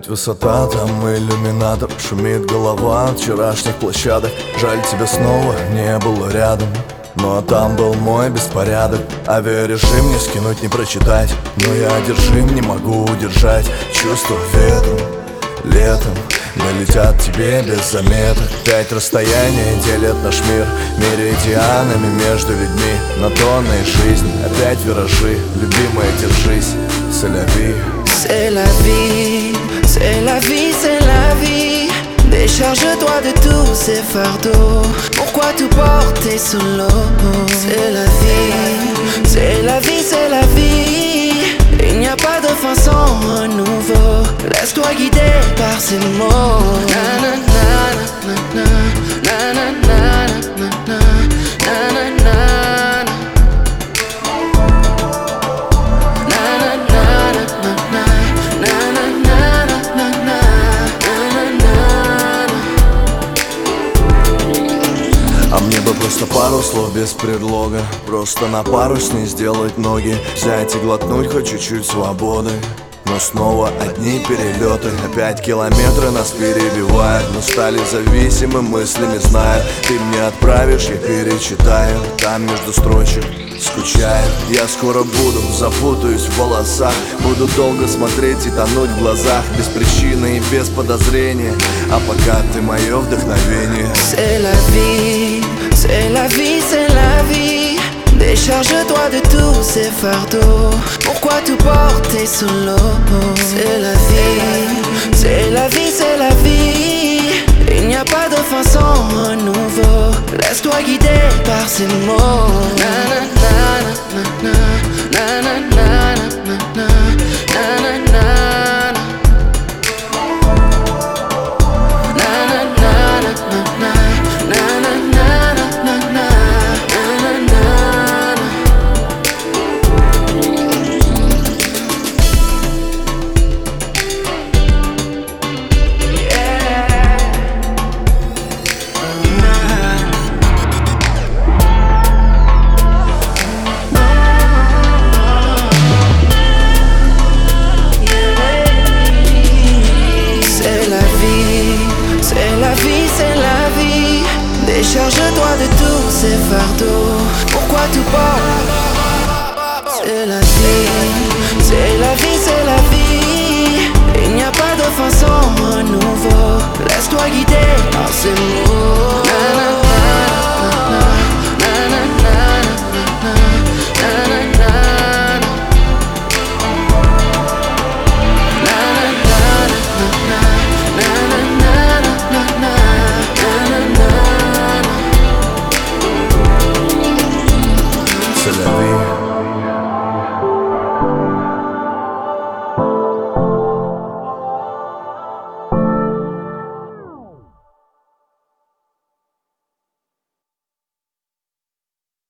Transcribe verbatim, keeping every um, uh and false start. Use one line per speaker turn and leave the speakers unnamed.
Опять высота, там иллюминатор. Шумит голова от вчерашних площадок. Жаль, тебя снова не было рядом, но там был мой беспорядок. Авиарежим не скинуть, не прочитать, но я одержим, не могу удержать чувство ветром, летом. Долетят тебе без заметок. Пять расстояний делят наш мир меридианами между людьми. На тонны жизни, опять виражи. Любимая, держись, c'est la vie.
C'est la vie, c'est la vie, c'est la vie. Décharge-toi de tous ces fardeaux. Pourquoi tout porter solo? C'est la vie, c'est la vie, c'est la vie. Il n'y a pas de fin sans renouveau. Laisse-toi guider par ces mots. Na na na na na na na na na na na na.
А мне бы просто пару слов без предлога. Просто на парусне сделать ноги, взять и глотнуть хоть чуть-чуть свободы. Но снова одни перелеты. Опять километры нас перебивают. Мы стали зависимы мыслями, зная. Ты мне отправишь, я перечитаю. Там между строчек скучаю. Я скоро буду, запутаюсь в волосах. Буду долго смотреть и тонуть в глазах. Без причины и без подозрения. А пока ты мое вдохновение.
C'est la vie, c'est la vie, c'est la vie. Décharge-toi de tous ces fardeaux. Pourquoi tout porter solo? C'est la vie, c'est la vie, c'est la vie. Il n'y a pas de fin sans renouveau. Laisse-toi guider par ces mots. Na na na na na na na na na na na na. Décharge-toi de tous ces fardeaux. Pourquoi tout porte? C'est la vie, c'est la vie, c'est la vie. Il n'y a pas de fin sans renouveau. Laisse-toi guider par ces mots.